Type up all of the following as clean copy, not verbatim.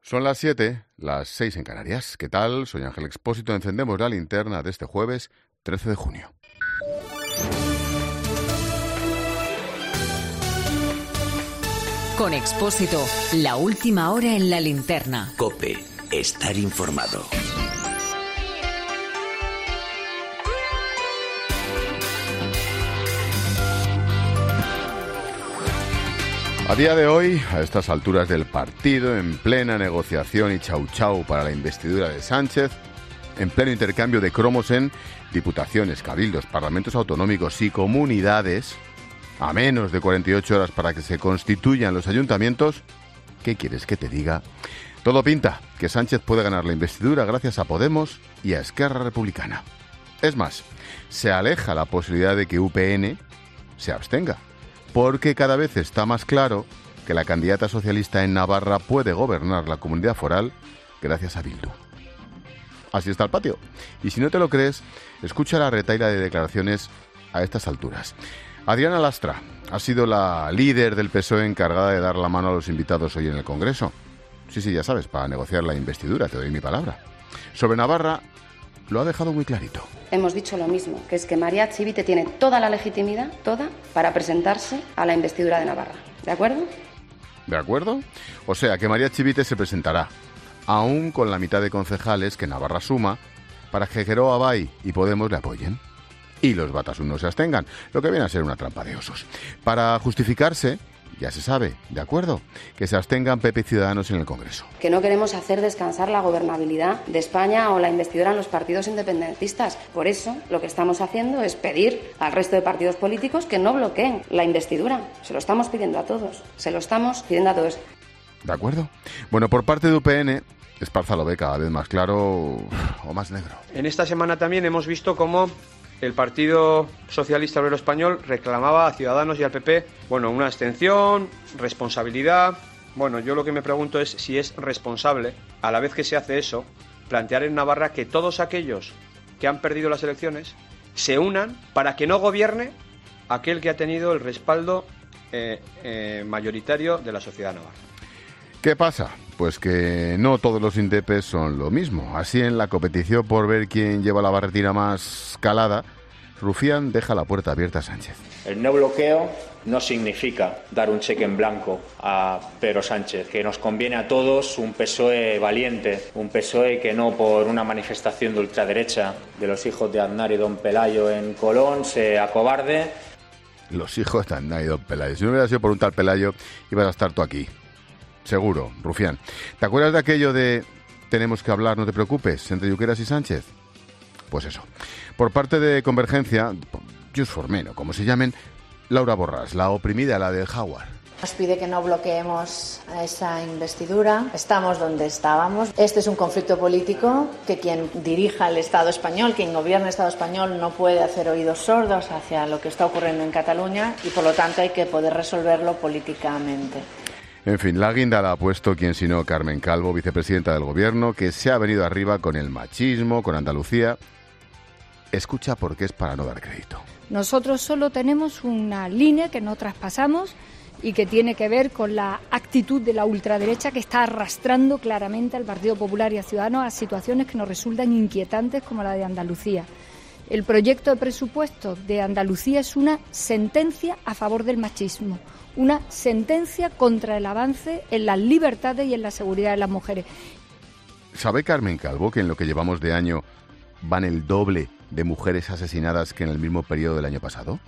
Son las 7, las 6 en Canarias. ¿Qué tal? Soy Ángel Expósito. Encendemos la linterna de este jueves 13 de junio. Con Expósito, la última hora en la linterna. COPE, estar informado. A día de hoy, a estas alturas del partido, en plena negociación y chau chau para la investidura de Sánchez, en pleno intercambio de cromos en diputaciones, cabildos, parlamentos autonómicos y comunidades, a menos de 48 horas para que se constituyan los ayuntamientos, ¿qué quieres que te diga? Todo pinta que Sánchez puede ganar la investidura gracias a Podemos y a Esquerra Republicana. Es más, se aleja la posibilidad de que UPN se abstenga, porque cada vez está más claro que la candidata socialista en Navarra puede gobernar la comunidad foral gracias a Bildu. Así está el patio. Y si no te lo crees, escucha la retahíla de declaraciones a estas alturas. Adriana Lastra ha sido la líder del PSOE encargada de dar la mano a los invitados hoy en el Congreso. Sí, ya sabes, para negociar la investidura, te doy mi palabra. Sobre Navarra, lo ha dejado muy clarito. Hemos dicho lo mismo, que es que María Chivite tiene toda la legitimidad, toda, para presentarse a la investidura de Navarra. ¿De acuerdo? ¿De acuerdo? O sea, que María Chivite se presentará, aún con la mitad de concejales que Navarra suma, para que Geroa Abay y Podemos le apoyen. Y los batasunos se abstengan, lo que viene a ser una trampa de osos. Para justificarse, ya se sabe, ¿de acuerdo?, que se abstengan PP y Ciudadanos en el Congreso. Que no queremos hacer descansar la gobernabilidad de España o la investidura en los partidos independentistas. Por eso, lo que estamos haciendo es pedir al resto de partidos políticos que no bloqueen la investidura. Se lo estamos pidiendo a todos. ¿De acuerdo? Bueno, por parte de UPN, Esparza lo ve cada vez más claro o más negro. En esta semana también hemos visto cómo el Partido Socialista Obrero Español reclamaba a Ciudadanos y al PP, una abstención, responsabilidad. Yo lo que me pregunto es si es responsable, a la vez que se hace eso, plantear en Navarra que todos aquellos que han perdido las elecciones se unan para que no gobierne aquel que ha tenido el respaldo mayoritario de la sociedad navarra. ¿Qué pasa? Pues que no todos los indepes son lo mismo. Así, en la competición por ver quién lleva la barretina más calada, Rufián deja la puerta abierta a Sánchez. El no bloqueo no significa dar un cheque en blanco a Pedro Sánchez, que nos conviene a todos un PSOE valiente, un PSOE que no por una manifestación de ultraderecha de los hijos de Aznar y don Pelayo en Colón se acobarde. Los hijos de Aznar y don Pelayo. Si no hubiera sido por un tal Pelayo, ibas a estar tú aquí. Seguro, Rufián. ¿Te acuerdas de aquello de tenemos que hablar, no te preocupes, entre Junqueras y Sánchez? Pues eso. Por parte de Convergencia, Just Formeno, como se llamen, Laura Borràs, la oprimida, la del Jaguar. Nos pide que no bloqueemos esa investidura. Estamos donde estábamos. Este es un conflicto político que quien dirija el Estado español, quien gobierna el Estado español, no puede hacer oídos sordos hacia lo que está ocurriendo en Cataluña y, por lo tanto, hay que poder resolverlo políticamente. En fin, la guinda la ha puesto quien sino Carmen Calvo, vicepresidenta del Gobierno, que se ha venido arriba con el machismo, con Andalucía. Escucha porque es para no dar crédito. Nosotros solo tenemos una línea que no traspasamos y que tiene que ver con la actitud de la ultraderecha que está arrastrando claramente al Partido Popular y a Ciudadanos a situaciones que nos resultan inquietantes como la de Andalucía. El proyecto de presupuesto de Andalucía es una sentencia a favor del machismo, una sentencia contra el avance en las libertades y en la seguridad de las mujeres. ¿Sabe Carmen Calvo que en lo que llevamos de año van el doble de mujeres asesinadas que en el mismo periodo del año pasado?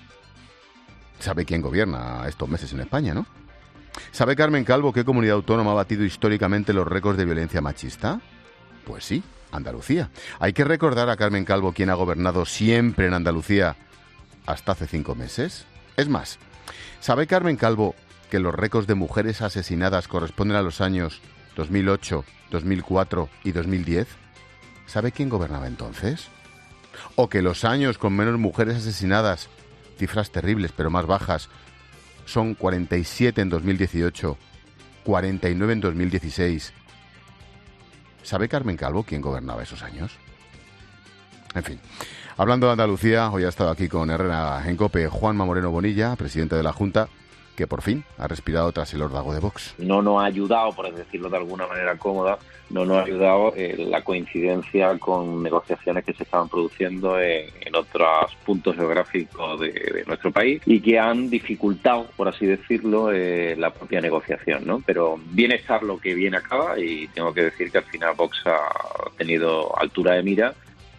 ¿Sabe quién gobierna estos meses en España, no? ¿Sabe Carmen Calvo qué comunidad autónoma ha batido históricamente los récords de violencia machista? Pues sí, Andalucía. Hay que recordar a Carmen Calvo quién ha gobernado siempre en Andalucía hasta hace 5 meses. Es más, ¿sabe Carmen Calvo que los récords de mujeres asesinadas corresponden a los años 2008, 2004 y 2010? ¿Sabe quién gobernaba entonces? ¿O que los años con menos mujeres asesinadas, cifras terribles pero más bajas, son 47 en 2018, 49 en 2016? ¿Sabe Carmen Calvo quién gobernaba esos años? En fin, hablando de Andalucía, hoy ha estado aquí con Herrera en COPE Juanma Moreno Bonilla, presidente de la Junta, que por fin ha respirado tras el órdago de Vox. No nos ha ayudado, por decirlo de alguna manera cómoda, no nos ha ayudado la coincidencia con negociaciones que se estaban produciendo en otros puntos geográficos de nuestro país y que han dificultado, por así decirlo, la propia negociación, ¿no? Pero bien estar lo que bien acaba, y tengo que decir que al final Vox ha tenido altura de mira.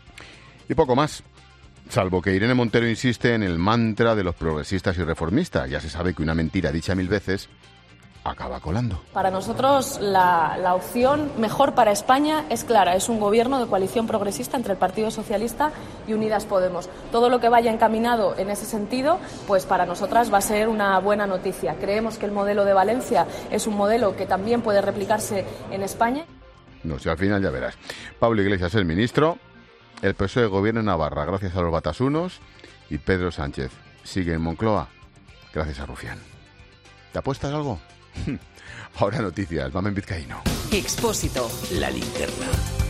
Y poco más. Salvo que Irene Montero insiste en el mantra de los progresistas y reformistas. Ya se sabe que una mentira dicha 1000 veces acaba colando. Para nosotros la opción mejor para España es clara, es un gobierno de coalición progresista entre el Partido Socialista y Unidas Podemos. Todo lo que vaya encaminado en ese sentido, pues para nosotras va a ser una buena noticia. Creemos que el modelo de Valencia es un modelo que también puede replicarse en España. No sé, al final ya verás. Pablo Iglesias, el ministro. El PSOE gobierna en Navarra gracias a los batasunos y Pedro Sánchez sigue en Moncloa gracias a Rufián. ¿Te apuestas algo? Ahora noticias, Mamen Vizcaíno. Expósito. La linterna.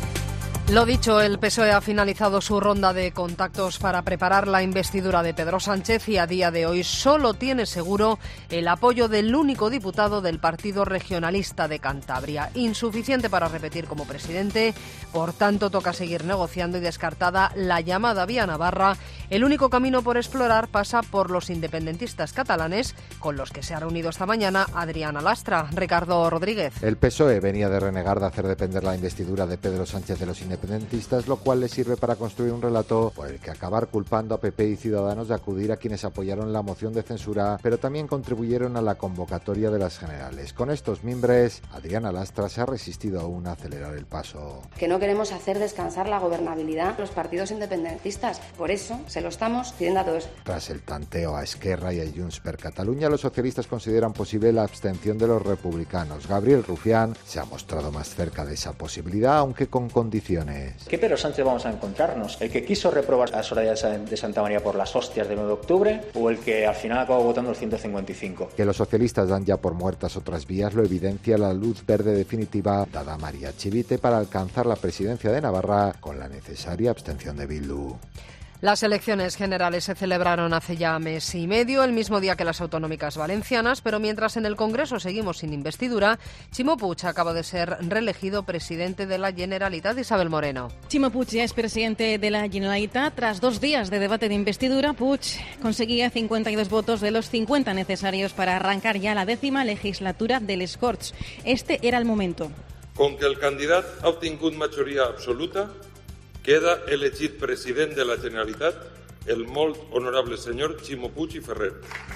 Lo dicho, el PSOE ha finalizado su ronda de contactos para preparar la investidura de Pedro Sánchez y a día de hoy solo tiene seguro el apoyo del único diputado del Partido Regionalista de Cantabria. Insuficiente para repetir como presidente, por tanto toca seguir negociando y descartada la llamada vía Navarra. El único camino por explorar pasa por los independentistas catalanes, con los que se ha reunido esta mañana Adriana Lastra. Ricardo Rodríguez. El PSOE venía de renegar de hacer depender la investidura de Pedro Sánchez de los independentistas, lo cual le sirve para construir un relato por el que acabar culpando a PP y Ciudadanos de acudir a quienes apoyaron la moción de censura, pero también contribuyeron a la convocatoria de las generales. Con estos mimbres, Adriana Lastra se ha resistido aún a acelerar el paso. Que no queremos hacer descansar la gobernabilidad de los partidos independentistas. Por eso se lo estamos pidiendo a todos. Tras el tanteo a Esquerra y a Junts per Catalunya, los socialistas consideran posible la abstención de los republicanos. Gabriel Rufián se ha mostrado más cerca de esa posibilidad, aunque con condiciones. ¿Qué Pedro Sánchez vamos a encontrarnos? ¿El que quiso reprobar a Soraya de Santa María por las hostias del 9 de octubre o el que al final acabó votando el 155? Que los socialistas dan ya por muertas otras vías lo evidencia la luz verde definitiva dada a María Chivite para alcanzar la presidencia de Navarra con la necesaria abstención de Bildu. Las elecciones generales se celebraron hace ya mes y medio, el mismo día que las autonómicas valencianas, pero mientras en el Congreso seguimos sin investidura, Ximo Puig acaba de ser reelegido presidente de la Generalitat. Isabel Moreno. Ximo Puig ya es presidente de la Generalitat. Tras 2 días de debate de investidura, Puig conseguía 52 votos de los 50 necesarios para arrancar ya la 10ª legislatura de les Corts. Este era el momento. Com que el candidat ha obtingut majoria absoluta, queda elegit president de la Generalitat el molt honorable senyor Ximo Puig i Ferrer.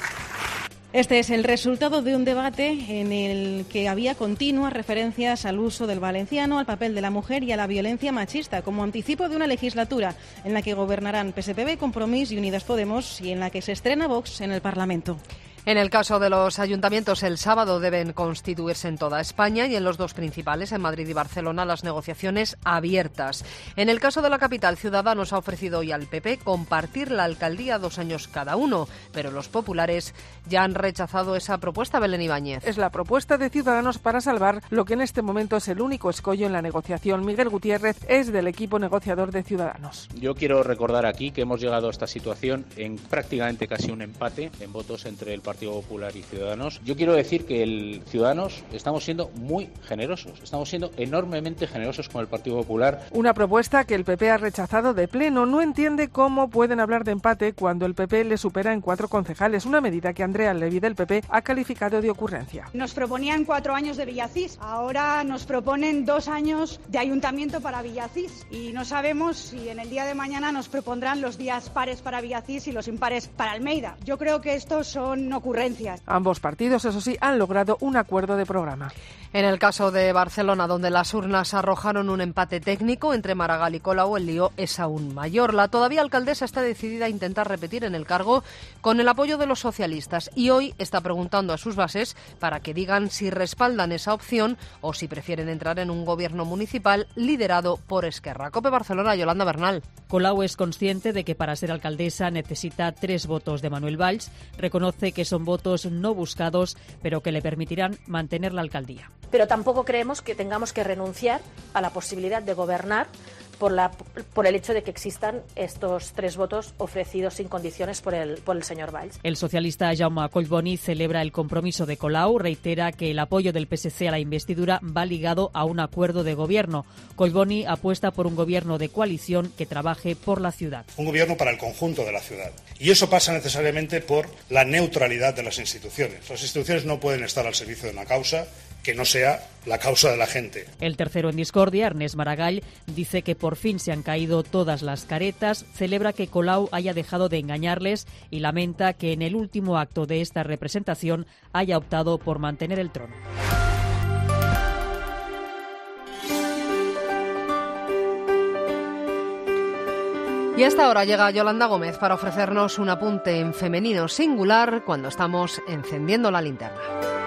Este es el resultado de un debate en el que había continuas referencias al uso del valenciano, al papel de la mujer y a la violencia machista, como anticipo de una legislatura en la que gobernarán PSPB, Compromís y Unidas Podemos y en la que se estrena Vox en el Parlamento. En el caso de los ayuntamientos, el sábado deben constituirse en toda España y en los 2 principales, en Madrid y Barcelona, las negociaciones abiertas. En el caso de la capital, Ciudadanos ha ofrecido hoy al PP compartir la alcaldía 2 años cada uno, pero los populares ya han rechazado esa propuesta. Belén Ibáñez. Es la propuesta de Ciudadanos para salvar lo que en este momento es el único escollo en la negociación. Miguel Gutiérrez es del equipo negociador de Ciudadanos. Yo quiero recordar aquí que hemos llegado a esta situación en prácticamente casi un empate en votos entre el Partido Popular y Ciudadanos. Yo quiero decir que el Ciudadanos estamos siendo muy generosos, estamos siendo enormemente generosos con el Partido Popular. Una propuesta que el PP ha rechazado de pleno. No entiende cómo pueden hablar de empate cuando el PP le supera en 4 concejales, una medida que Andrea Levy del PP ha calificado de ocurrencia. Nos proponían 4 años de Villacís, ahora nos proponen 2 años de ayuntamiento para Villacís y no sabemos si en el día de mañana nos propondrán los días pares para Villacís y los impares para Almeida. Yo creo que estos son ocurrencias. Ambos partidos, eso sí, han logrado un acuerdo de programa. En el caso de Barcelona, donde las urnas arrojaron un empate técnico entre Maragall y Colau, el lío es aún mayor. La todavía alcaldesa está decidida a intentar repetir en el cargo con el apoyo de los socialistas y hoy está preguntando a sus bases para que digan si respaldan esa opción o si prefieren entrar en un gobierno municipal liderado por Esquerra. COPE Barcelona, Yolanda Bernal. Colau es consciente de que para ser alcaldesa necesita 3 votos de Manuel Valls. Reconoce que son votos no buscados, pero que le permitirán mantener la alcaldía. Pero tampoco creemos que tengamos que renunciar a la posibilidad de gobernar por el hecho de que existan estos 3 votos ofrecidos sin condiciones por el señor Valls. El socialista Jaume Collboni celebra el compromiso de Colau, reitera que el apoyo del PSC a la investidura va ligado a un acuerdo de gobierno. Collboni apuesta por un gobierno de coalición que trabaje por la ciudad. Un gobierno para el conjunto de la ciudad. Y eso pasa necesariamente por la neutralidad de las instituciones. Las instituciones no pueden estar al servicio de una causa que no sea la causa de la gente. El tercero en discordia, Ernest Maragall, dice que por fin se han caído todas las caretas, celebra que Colau haya dejado de engañarles y lamenta que en el último acto de esta representación haya optado por mantener el trono. Y a esta hora llega Yolanda Gómez para ofrecernos un apunte en femenino singular cuando estamos encendiendo la linterna.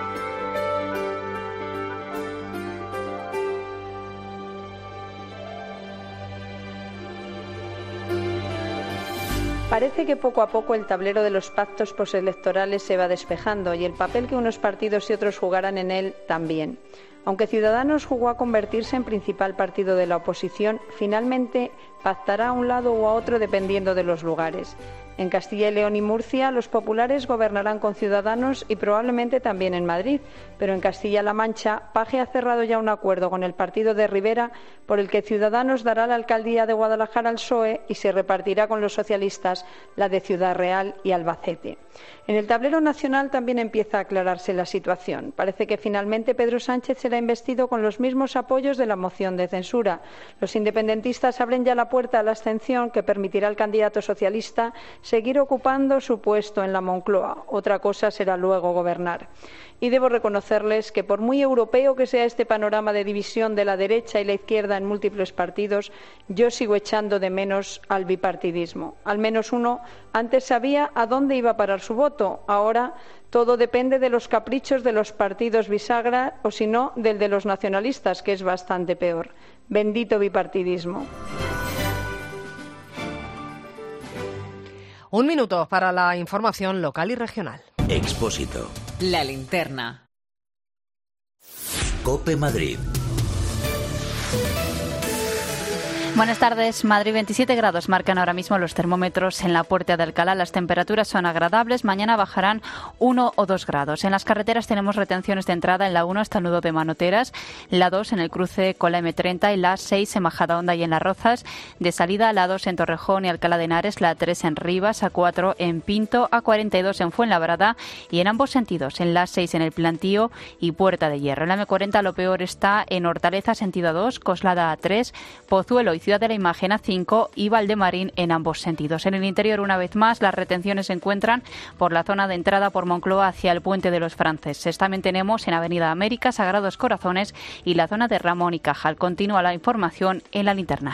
Parece que poco a poco el tablero de los pactos postelectorales se va despejando y el papel que unos partidos y otros jugarán en él también. Aunque Ciudadanos jugó a convertirse en principal partido de la oposición, finalmente pactará a un lado o a otro dependiendo de los lugares. En Castilla y León y Murcia, los populares gobernarán con Ciudadanos y probablemente también en Madrid, pero en Castilla-La Mancha, Paje ha cerrado ya un acuerdo con el partido de Rivera por el que Ciudadanos dará la alcaldía de Guadalajara al PSOE y se repartirá con los socialistas la de Ciudad Real y Albacete. En el tablero nacional también empieza a aclararse la situación. Parece que finalmente Pedro Sánchez será investido con los mismos apoyos de la moción de censura. Los independentistas abren ya la puerta a la abstención que permitirá al candidato socialista seguir ocupando su puesto en la Moncloa. Otra cosa será luego gobernar. Y debo reconocerles que por muy europeo que sea este panorama de división de la derecha y la izquierda en múltiples partidos, yo sigo echando de menos al bipartidismo. Al menos uno antes sabía a dónde iba a parar su voto. Ahora todo depende de los caprichos de los partidos bisagra o si no del de los nacionalistas, que es bastante peor. Bendito bipartidismo. Un minuto para la información local y regional. Expósito. La linterna. COPE Madrid. Buenas tardes. Madrid, 27 grados marcan ahora mismo los termómetros en la Puerta de Alcalá. Las temperaturas son agradables. Mañana bajarán 1 o 2 grados. En las carreteras tenemos retenciones de entrada en la 1 hasta el nudo de Manoteras, la 2 en el cruce con la M30 y la 6 en Majadahonda y en Las Rozas. De salida, la 2 en Torrejón y Alcalá de Henares, la 3 en Rivas, A4 en Pinto, A42 en Fuenlabrada y en ambos sentidos, en la 6 en el Plantío y Puerta de Hierro. En la M40 lo peor está en Hortaleza, sentido 2, Coslada A3, Pozuelo y Ciudad de la Imagen A5 y Valdemarín en ambos sentidos. En el interior, una vez más, las retenciones se encuentran por la zona de entrada por Moncloa hacia el Puente de los Franceses. También tenemos en Avenida América, Sagrados Corazones y la zona de Ramón y Cajal. Continúa la información en la linterna.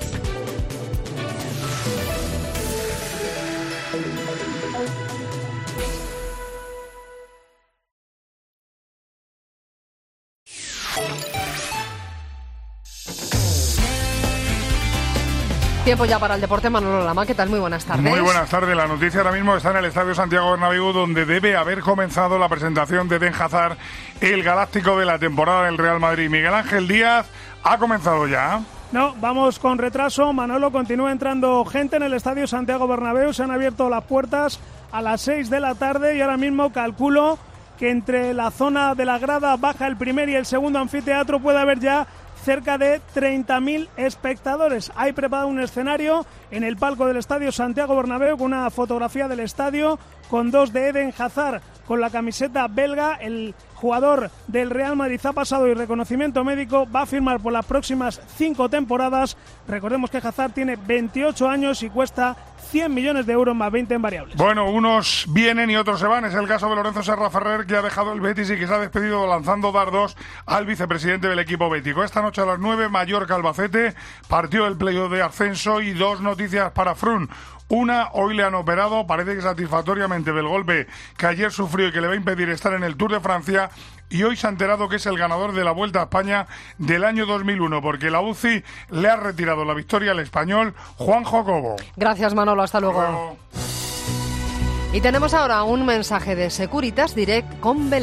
Tiempo ya para el deporte. Manolo Lama, ¿qué tal? Muy buenas tardes. Muy buenas tardes. La noticia ahora mismo está en el Estadio Santiago Bernabéu, donde debe haber comenzado la presentación de Eden Hazard, el galáctico de la temporada del Real Madrid. Miguel Ángel Díaz, ¿ha comenzado ya? No, vamos con retraso. Manolo, continúa entrando gente en el Estadio Santiago Bernabéu. Se han abierto las puertas a las 6 de la tarde y ahora mismo calculo que entre la zona de la grada baja, el primer y el segundo anfiteatro, puede haber ya cerca de 30.000 espectadores. Hay preparado un escenario en el palco del Estadio Santiago Bernabéu con una fotografía del estadio con 2 de Eden Hazard con la camiseta belga. El jugador del Real Madrid ha pasado y reconocimiento médico, va a firmar por las próximas 5 temporadas. Recordemos que Hazard tiene 28 años y cuesta 100 millones de euros más 20 en variables. Bueno, unos vienen y otros se van. Es el caso de Lorenzo Serra Ferrer, que ha dejado el Betis y que se ha despedido lanzando dardos al vicepresidente del equipo bético. Esta noche a las 9, Mallorca-Albacete, partió el playoff de ascenso y 2 noticias para Frun. Una, hoy le han operado, parece que satisfactoriamente, del golpe que ayer sufrió y que le va a impedir estar en el Tour de Francia. Y hoy se ha enterado que es el ganador de la Vuelta a España del año 2001, porque la UCI le ha retirado la victoria al español Juanjo Cobo. Gracias, Manolo. Hasta luego. Y tenemos ahora un mensaje de Securitas Direct con Belén.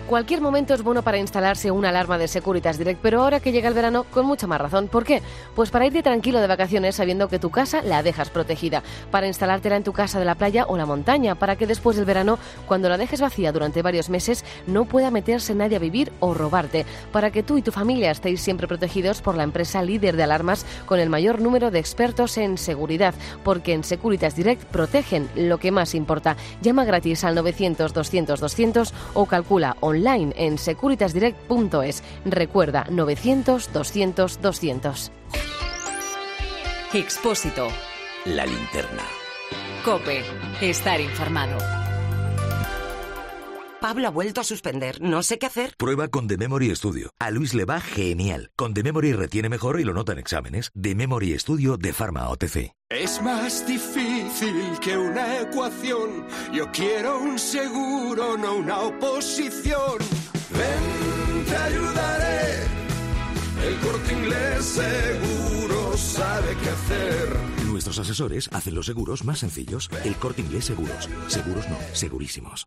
cualquier momento es bueno para instalarse una alarma de Securitas Direct, pero ahora que llega el verano, con mucha más razón. ¿Por qué? Pues para irte tranquilo de vacaciones sabiendo que tu casa la dejas protegida, para instalártela en tu casa de la playa o la montaña, para que después del verano, cuando la dejes vacía durante varios meses, no pueda meterse nadie a vivir o robarte, para que tú y tu familia estéis siempre protegidos por la empresa líder de alarmas con el mayor número de expertos en seguridad, porque en Securitas Direct protegen lo que más importa. Llama gratis al 900-200-200 o calcula online en securitasdirect.es. Recuerda, 900-200-200. Expósito. La linterna. COPE. Estar informado. Pablo ha vuelto a suspender. No sé qué hacer. Prueba con The Memory Studio. A Luis le va genial. Con The Memory retiene mejor y lo nota en exámenes. The Memory Studio de Pharma OTC. Es más difícil que una ecuación. Yo quiero un seguro, no una oposición. Ven, te ayudaré. El Corte Inglés seguro sabe qué hacer. Nuestros asesores hacen los seguros más sencillos. El Corte Inglés Seguros. Seguros no, segurísimos.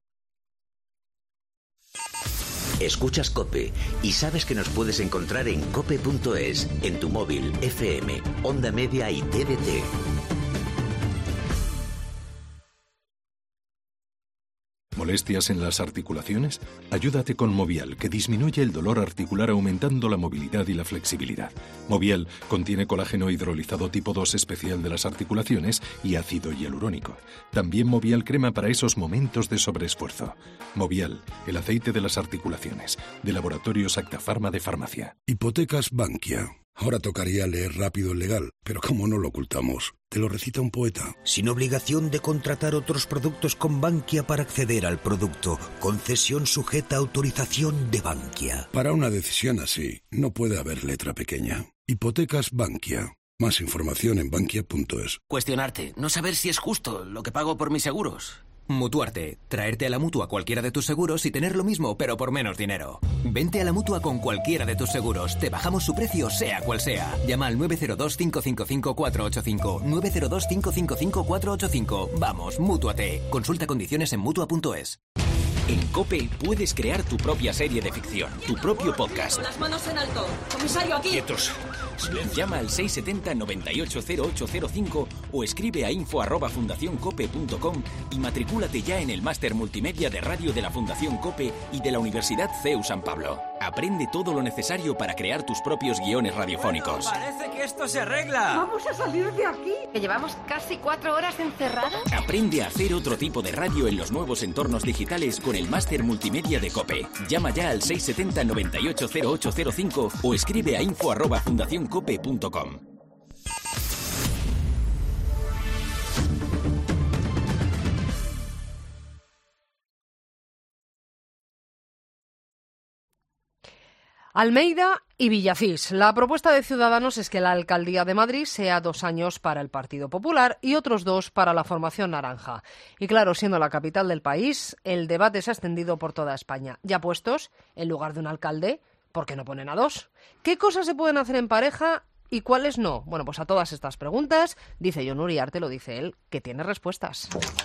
Escuchas COPE y sabes que nos puedes encontrar en cope.es, en tu móvil, FM, Onda Media y TDT. ¿Molestias en las articulaciones? Ayúdate con Movial, que disminuye el dolor articular aumentando la movilidad y la flexibilidad. Movial contiene colágeno hidrolizado tipo 2 especial de las articulaciones y ácido hialurónico. También Movial crema para esos momentos de sobreesfuerzo. Movial, el aceite de las articulaciones, de Laboratorios Acta Pharma de Farmacia. Hipotecas Bankia. Ahora tocaría leer rápido el legal, pero como no lo ocultamos, te lo recita un poeta. Sin obligación de contratar otros productos con Bankia para acceder al producto. Concesión sujeta a autorización de Bankia. Para una decisión así, no puede haber letra pequeña. Hipotecas Bankia. Más información en bankia.es. Cuestionarte, no saber si es justo lo que pago por mis seguros. Mutuarte, traerte a la Mutua cualquiera de tus seguros y tener lo mismo, pero por menos dinero. Vente a la Mutua con cualquiera de tus seguros. Te bajamos su precio, sea cual sea. Llama al 902-555-485. 902-555-485. Vamos, mútuate. Consulta condiciones en Mutua.es. En COPE puedes crear tu propia serie de ficción, tu propio podcast. Las manos en alto. Comisario, aquí. Quietos. Llama al 670-980805 o escribe a info@fundacioncope.com y matricúlate ya en el máster multimedia de radio de la Fundación COPE y de la Universidad CEU San Pablo. Aprende todo lo necesario para crear tus propios guiones radiofónicos. Parece que esto se arregla. Vamos a salir de aquí. Que llevamos casi 4 horas encerrados. Aprende a hacer otro tipo de radio en los nuevos entornos digitales con el máster multimedia de COPE. Llama ya al 670-980805 o escribe a info@fundacioncope.com. Almeida y Villacís. La propuesta de Ciudadanos es que la Alcaldía de Madrid sea 2 años para el Partido Popular y otros 2 para la formación naranja. Y claro, siendo la capital del país, el debate se ha extendido por toda España. Ya puestos, en lugar de un alcalde, ¿por qué no ponen a 2? ¿Qué cosas se pueden hacer en pareja y cuáles no? Bueno, pues a todas estas preguntas, dice Jon Uriarte, lo dice él, que tiene respuestas.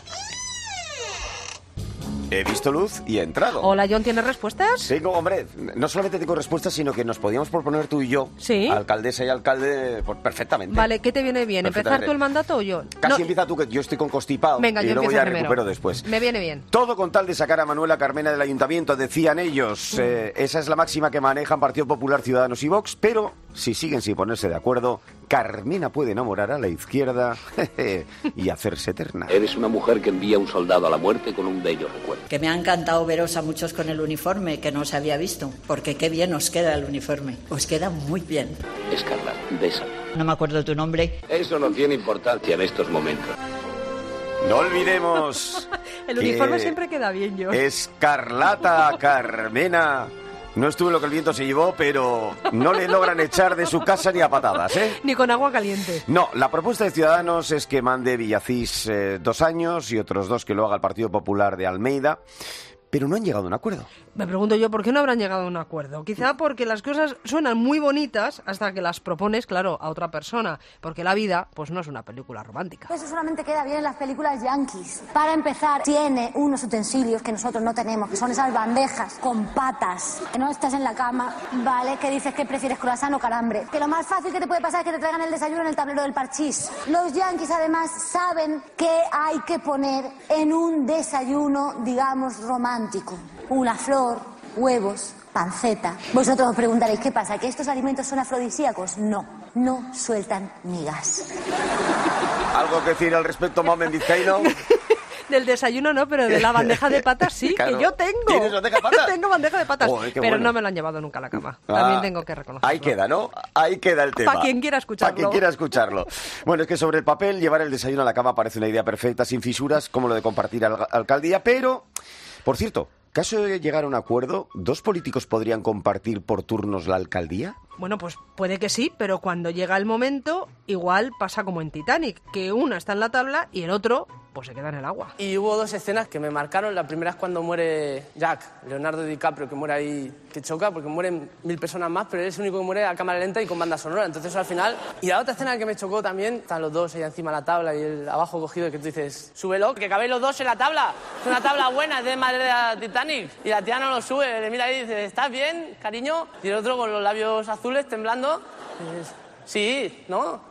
He visto luz y he entrado. Hola, John, ¿tienes respuestas? Tengo, hombre, no solamente tengo respuestas, sino que nos podíamos proponer tú y yo, ¿sí? Alcaldesa y alcalde, pues, perfectamente. Vale, ¿qué te viene bien? ¿Empezar tú el mandato o yo? Casi empieza tú, que yo estoy con constipado. Venga, y yo luego ya primero. Recupero después. Me viene bien. Todo con tal de sacar a Manuela Carmena del ayuntamiento, decían ellos. Esa es la máxima que manejan Partido Popular, Ciudadanos y Vox, pero si siguen sin ponerse de acuerdo, Carmena puede enamorar a la izquierda y hacerse eterna. Eres una mujer que envía un soldado a la muerte con un bello recuerdo. Que me ha encantado veros a muchos con el uniforme, que no se había visto, porque qué bien os queda el uniforme. Os queda muy bien. Escarlata, bésame. No me acuerdo tu nombre. Eso no tiene importancia en estos momentos. No olvidemos el uniforme siempre queda bien, yo. Escarlata Carmena. No estuve lo que el viento se llevó, pero no le logran echar de su casa ni a patadas, ¿eh? Ni con agua caliente. No, la propuesta de Ciudadanos es que mande Villacís 2 años y otros 2 que lo haga el Partido Popular de Almeida. pero no han llegado a un acuerdo. Me pregunto yo, ¿por qué no habrán llegado a un acuerdo? Quizá porque las cosas suenan muy bonitas hasta que las propones, claro, a otra persona. Porque la vida, pues no es una película romántica. Eso solamente queda bien en las películas yankees. Para empezar, tiene unos utensilios que nosotros no tenemos, que son esas bandejas con patas. Que no estás en la cama, ¿vale? Que dices que prefieres croissant o calambre. Que lo más fácil que te puede pasar es que te traigan el desayuno en el tablero del parchís. Los yankees, además, saben qué hay que poner en un desayuno, digamos, romántico. Una flor, huevos, panceta. Vosotros os preguntaréis, ¿qué pasa? ¿Que estos alimentos son afrodisíacos? No sueltan migas. ¿Algo que decir al respecto, Mamen Vizcaíno? Del desayuno no, pero de la bandeja de patas sí, claro. Que yo tengo. ¿Tienes bandeja de patas? Tengo bandeja de patas, Joder, pero bueno. No me lo han llevado nunca a la cama. También tengo que reconocerlo. Ahí queda, ¿no? Ahí queda el tema. Para quien quiera escucharlo. Para quien quiera escucharlo. Bueno, es que sobre el papel, llevar el desayuno a la cama parece una idea perfecta, sin fisuras, como lo de compartir alcaldía, pero, por cierto, caso de llegar a un acuerdo, ¿2 políticos podrían compartir por turnos la alcaldía? Bueno, pues puede que sí, pero cuando llega el momento, igual pasa como en Titanic, que una está en la tabla y el otro pues se queda en el agua. Y hubo 2 escenas que me marcaron. La primera es cuando muere Jack, Leonardo DiCaprio, que muere ahí, que choca, porque mueren 1000 personas más, pero él es el único que muere a cámara lenta y con banda sonora. Entonces al final... Y la otra escena que me chocó también, están los dos ahí encima de la tabla y el abajo cogido, que tú dices, súbelo, que cabéis los dos en la tabla. Es una tabla buena, es de madera Titanic. Y la tía no lo sube, le mira ahí y dice, ¿estás bien, cariño? Y el otro con los labios azules, temblando, dices, sí, ¿no?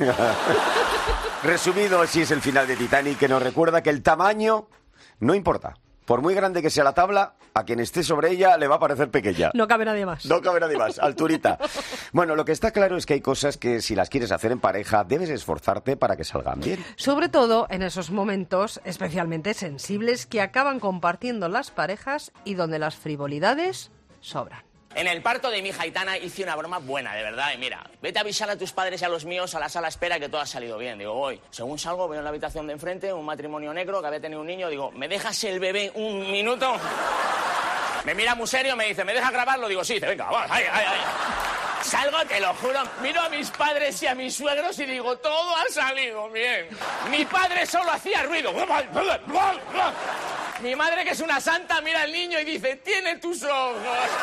Resumido, así es el final de Titanic, que nos recuerda que el tamaño no importa. Por muy grande que sea la tabla, a quien esté sobre ella le va a parecer pequeña. No cabe nadie más. No cabe nadie más, alturita. Bueno, lo que está claro es que hay cosas que si las quieres hacer en pareja, debes esforzarte para que salgan bien. Sobre todo en esos momentos especialmente sensibles que acaban compartiendo las parejas y donde las frivolidades sobran. En el parto de mi hija Aitana hice una broma buena, de verdad. Y mira, vete a avisar a tus padres y a los míos a la sala espera que todo ha salido bien. Digo, voy. Según salgo, veo en la habitación de enfrente un matrimonio negro que había tenido un niño. Digo, ¿me dejas el bebé un minuto? Me mira muy serio, me dice, ¿me dejas grabarlo? Digo, sí, dice, venga, va, ay. Salgo, te lo juro, miro a mis padres y a mis suegros y digo, todo ha salido bien. Mi padre solo hacía ruido. Mi madre, que es una santa, mira al niño y dice, tiene tus ojos.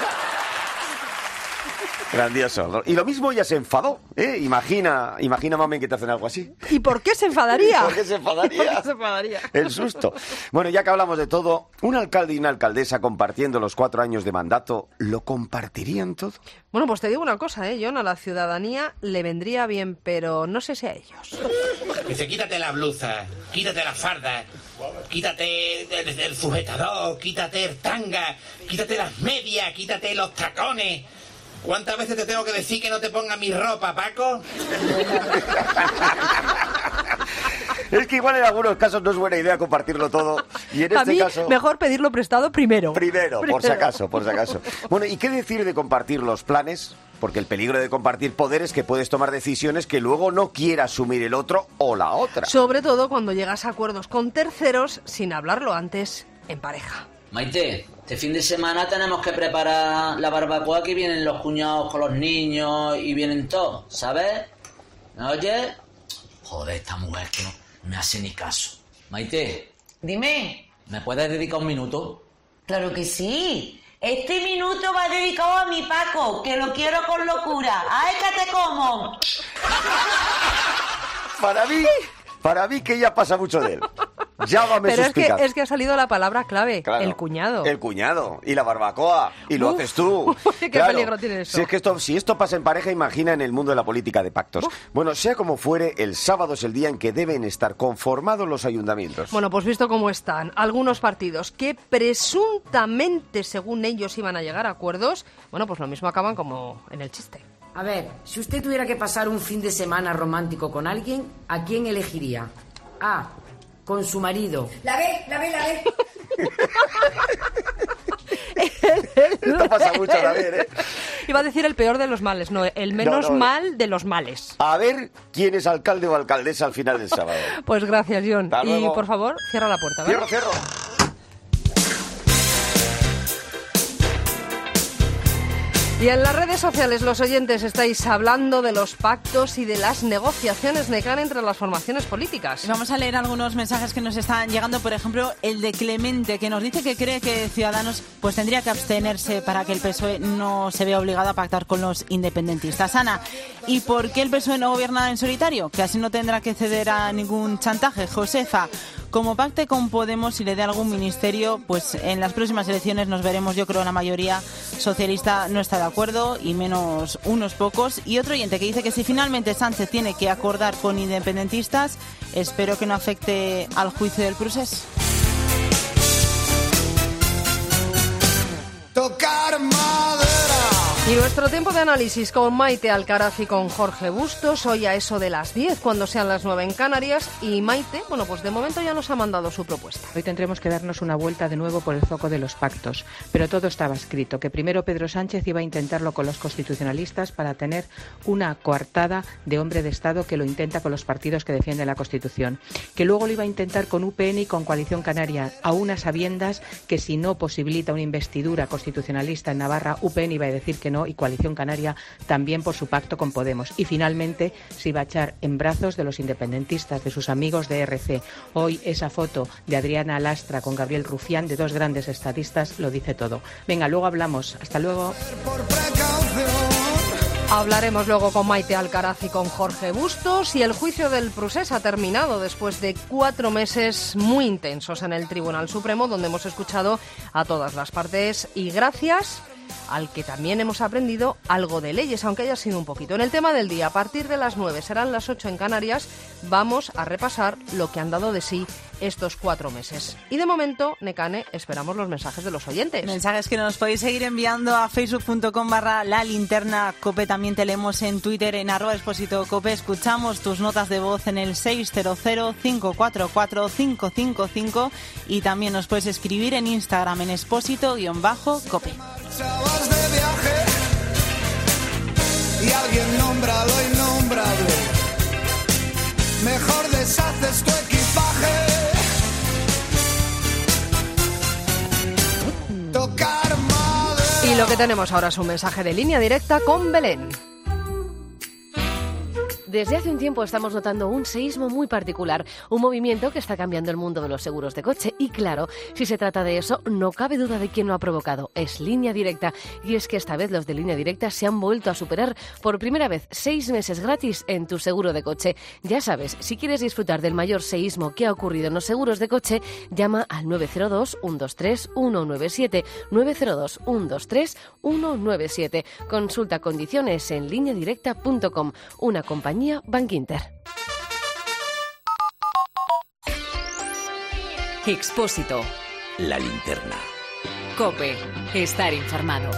Grandioso. Y lo mismo ya se enfadó, ¿eh? Imagina, Mamen, que te hacen algo así. ¿Y por qué se enfadaría? ¿Por qué se enfadaría? El susto. Bueno, ya que hablamos de todo, un alcalde y una alcaldesa compartiendo los 4 años de mandato, ¿lo compartirían todo? Bueno, pues te digo una cosa, John, a la ciudadanía le vendría bien, pero no sé si a ellos. Dice, quítate la blusa, quítate la farda, quítate el sujetador, quítate el tanga, quítate las medias, quítate los tacones. ¿Cuántas veces te tengo que decir que no te ponga mi ropa, Paco? Es que igual en algunos casos no es buena idea compartirlo todo. Y en este caso, mejor pedirlo prestado primero. Primero, por si acaso. Bueno, ¿y qué decir de compartir los planes? Porque el peligro de compartir poder es que puedes tomar decisiones que luego no quiera asumir el otro o la otra. Sobre todo cuando llegas a acuerdos con terceros sin hablarlo antes en pareja. Maite, este fin de semana tenemos que preparar la barbacoa, que vienen los cuñados con los niños y vienen todos, ¿sabes? ¿Me oyes? Joder, esta mujer que no me hace ni caso. Maite. Dime. ¿Me puedes dedicar un minuto? Claro que sí. Este minuto va dedicado a mi Paco, que lo quiero con locura. ¡Ay, que te como! Para mí que ya pasa mucho de él. Llámame Pero suspicaz. es que ha salido la palabra clave, claro, el cuñado. El cuñado y la barbacoa, y lo haces tú. ¿Qué peligro tiene eso? Si esto pasa en pareja, imagina en el mundo de la política de pactos. Bueno, sea como fuere, el sábado es el día en que deben estar conformados los ayuntamientos. Bueno, pues visto cómo están algunos partidos que presuntamente, según ellos, iban a llegar a acuerdos, bueno, pues lo mismo acaban como en el chiste. A ver, si usted tuviera que pasar un fin de semana romántico con alguien, ¿a quién elegiría? A, con su marido. La ve. Esto pasa mucho a ver, ¿eh? Iba a decir el peor de los males, no, el menos mal de los males. A ver quién es alcalde o alcaldesa al final del sábado. Pues gracias, John. Hasta luego. Y por favor, cierra la puerta, ¿vale? Cierro. Y en las redes sociales los oyentes estáis hablando de los pactos y de las negociaciones, Nekane, entre las formaciones políticas. Vamos a leer algunos mensajes que nos están llegando, por ejemplo, el de Clemente, que nos dice que cree que Ciudadanos pues tendría que abstenerse para que el PSOE no se vea obligado a pactar con los independentistas. Ana, ¿y por qué el PSOE no gobierna en solitario? Que así no tendrá que ceder a ningún chantaje. Josefa, como pacte con Podemos y le dé algún ministerio, pues en las próximas elecciones nos veremos, yo creo, la mayoría socialista no está de acuerdo y menos unos pocos. Y otro oyente que dice que si finalmente Sánchez tiene que acordar con independentistas, espero que no afecte al juicio del procés. Tocar madera. Y nuestro tiempo de análisis con Maite Alcaraz y con Jorge Bustos, hoy a eso de las 10, cuando sean las 9 en Canarias. Y Maite, bueno, pues de momento ya nos ha mandado su propuesta. Hoy tendremos que darnos una vuelta de nuevo por el foco de los pactos. Pero todo estaba escrito, que primero Pedro Sánchez iba a intentarlo con los constitucionalistas para tener una coartada de hombre de Estado que lo intenta con los partidos que defienden la Constitución. Que luego lo iba a intentar con UPN y con Coalición Canaria, a unas sabiendas que si no posibilita una investidura constitucionalista en Navarra, UPN iba a decir que no, y Coalición Canaria también por su pacto con Podemos. Y finalmente se iba a echar en brazos de los independentistas, de sus amigos de RC. Hoy esa foto de Adriana Lastra con Gabriel Rufián, de dos grandes estadistas, lo dice todo. Venga, luego hablamos. Hasta luego. Hablaremos luego con Maite Alcaraz y con Jorge Bustos. Y el juicio del procés ha terminado después de 4 meses muy intensos en el Tribunal Supremo, donde hemos escuchado a todas las partes y gracias al que también hemos aprendido algo de leyes, aunque haya sido un poquito. En el tema del día, a partir de las 9, serán las 8 en Canarias, vamos a repasar lo que han dado de sí estos 4 meses. Y de momento, Nekane, esperamos los mensajes de los oyentes. Mensajes que nos podéis seguir enviando a facebook.com/lalinternacope. También te leemos en Twitter en @expositocope. Escuchamos tus notas de voz en el 600-544-555 y también nos puedes escribir en Instagram en expósito_cope. De viaje y alguien nombra lo innombrable. Mejor deshaces tu equipaje. Tocar madera. Y lo que tenemos ahora es un mensaje de línea directa con Belén. Desde hace un tiempo estamos notando un seísmo muy particular, un movimiento que está cambiando el mundo de los seguros de coche. Y claro, si se trata de eso, no cabe duda de quién lo ha provocado. Es Línea Directa. Y es que esta vez los de Línea Directa se han vuelto a superar por primera vez 6 meses gratis en tu seguro de coche. Ya sabes, si quieres disfrutar del mayor seísmo que ha ocurrido en los seguros de coche, llama al 902-123-197. 902-123-197. Consulta condiciones en lineadirecta.com. Una compañía Bankinter. Expósito. La linterna. COPE. Estar informado.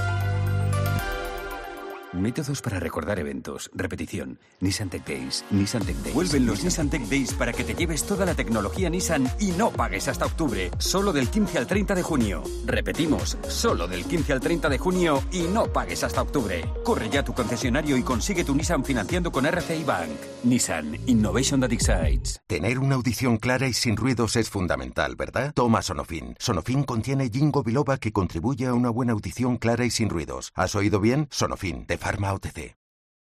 Métodos para recordar eventos. Repetición. Nissan Tech Days. Nissan Tech Days. Vuelven los Nissan Tech Days para que te lleves toda la tecnología Nissan y no pagues hasta octubre. Solo del 15 al 30 de junio. Repetimos, solo del 15 al 30 de junio y no pagues hasta octubre. Corre ya a tu concesionario y consigue tu Nissan financiando con RCI Bank. Nissan. Innovation that excites. Tener una audición clara y sin ruidos es fundamental, ¿verdad? Toma Sonofin. Sonofin contiene ginkgo biloba que contribuye a una buena audición clara y sin ruidos. ¿Has oído bien? Sonofin. De Pharma OTC.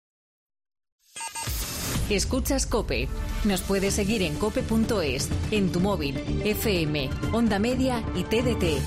Escuchas COPE. Nos puedes seguir en cope.es, en tu móvil, FM, Onda Media y TDT.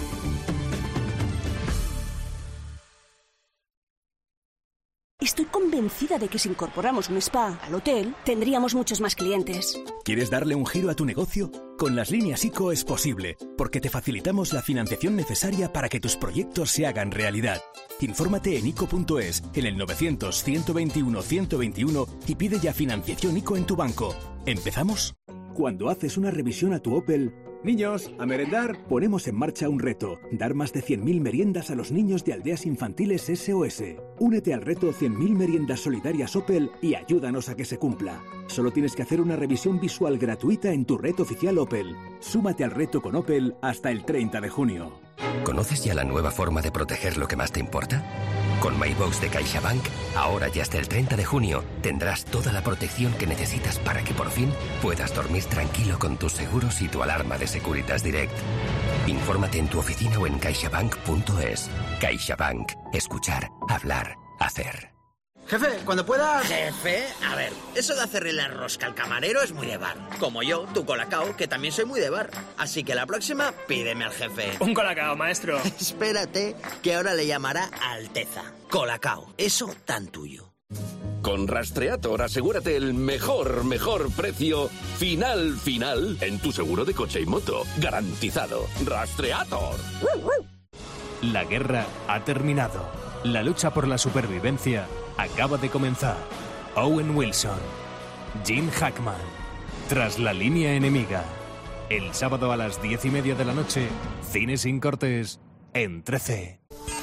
Estoy convencida de que si incorporamos un spa al hotel, tendríamos muchos más clientes. ¿Quieres darle un giro a tu negocio? Con las líneas ICO es posible, porque te facilitamos la financiación necesaria para que tus proyectos se hagan realidad. Infórmate en ICO.es, en el 900-121-121 y pide ya financiación ICO en tu banco. ¿Empezamos? Cuando haces una revisión a tu Opel... Niños, a merendar. Ponemos en marcha un reto, dar más de 100.000 meriendas a los niños de aldeas infantiles SOS. Únete al reto 100.000 meriendas solidarias Opel y ayúdanos a que se cumpla. Solo tienes que hacer una revisión visual gratuita en tu red oficial Opel. Súmate al reto con Opel hasta el 30 de junio. ¿Conoces ya la nueva forma de proteger lo que más te importa? Con MyBox de CaixaBank, ahora y hasta el 30 de junio, tendrás toda la protección que necesitas para que por fin puedas dormir tranquilo con tus seguros y tu alarma de Securitas Direct. Infórmate en tu oficina o en caixabank.es. CaixaBank. Escuchar, hablar, hacer. Jefe, cuando puedas... Jefe, a ver, eso de hacerle la rosca al camarero es muy de bar. Como yo, tu Colacao, que también soy muy de bar. Así que la próxima, pídeme al jefe. Un Colacao, maestro. Espérate, que ahora le llamará Alteza. Colacao, eso tan tuyo. Con Rastreator asegúrate el mejor precio final en tu seguro de coche y moto. Garantizado. Rastreator. La guerra ha terminado. La lucha por la supervivencia acaba de comenzar. Owen Wilson, Jim Hackman, Tras la línea enemiga. El sábado a las 10:30 de la noche, Cine sin cortes, en 13.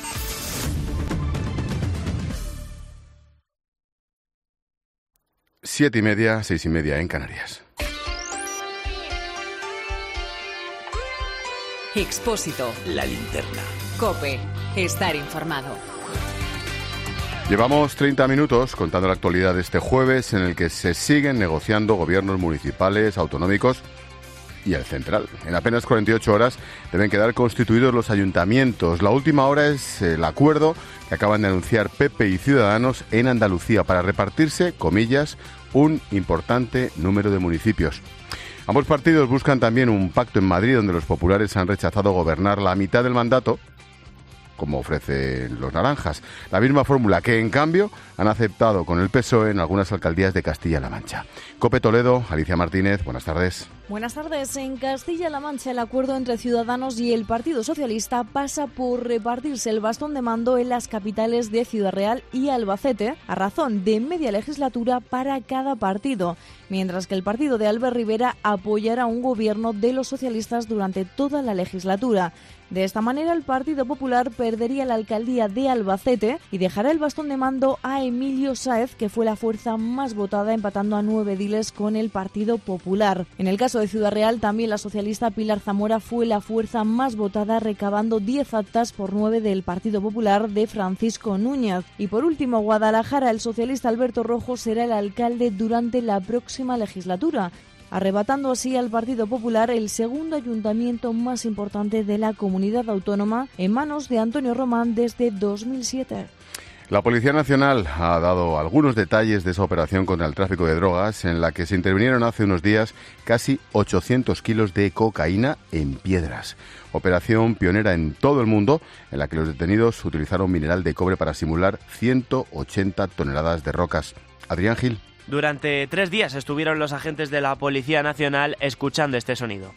Siete y media, 6:30 en Canarias. Expósito. La linterna. COPE. Estar informado. Llevamos 30 minutos contando la actualidad de este jueves en el que se siguen negociando gobiernos municipales, autonómicos y el central. En apenas 48 horas deben quedar constituidos los ayuntamientos. La última hora es el acuerdo que acaban de anunciar PP y Ciudadanos en Andalucía para repartirse, comillas, un importante número de municipios. Ambos partidos buscan también un pacto en Madrid donde los populares han rechazado gobernar la mitad del mandato, como ofrecen los naranjas. La misma fórmula que, en cambio, han aceptado con el PSOE en algunas alcaldías de Castilla-La Mancha. COPE Toledo, Alicia Martínez, buenas tardes. Buenas tardes. En Castilla-La Mancha, el acuerdo entre Ciudadanos y el Partido Socialista pasa por repartirse el bastón de mando en las capitales de Ciudad Real y Albacete, a razón de media legislatura para cada partido, mientras que el partido de Albert Rivera apoyará un gobierno de los socialistas durante toda la legislatura. De esta manera, el Partido Popular perdería la alcaldía de Albacete y dejará el bastón de mando a Emilio Sáez, que fue la fuerza más votada, empatando a 9 ediles con el Partido Popular. En el caso de Ciudad Real, también la socialista Pilar Zamora fue la fuerza más votada, recabando 10 actas por 9 del Partido Popular de Francisco Núñez. Y por último, Guadalajara, el socialista Alberto Rojo será el alcalde durante la próxima legislatura, arrebatando así al Partido Popular el segundo ayuntamiento más importante de la comunidad autónoma en manos de Antonio Román desde 2007. La Policía Nacional ha dado algunos detalles de esa operación contra el tráfico de drogas en la que se intervinieron hace unos días casi 800 kilos de cocaína en piedras. Operación pionera en todo el mundo en la que los detenidos utilizaron mineral de cobre para simular 180 toneladas de rocas. Adrián Gil. Durante 3 días estuvieron los agentes de la Policía Nacional escuchando este sonido.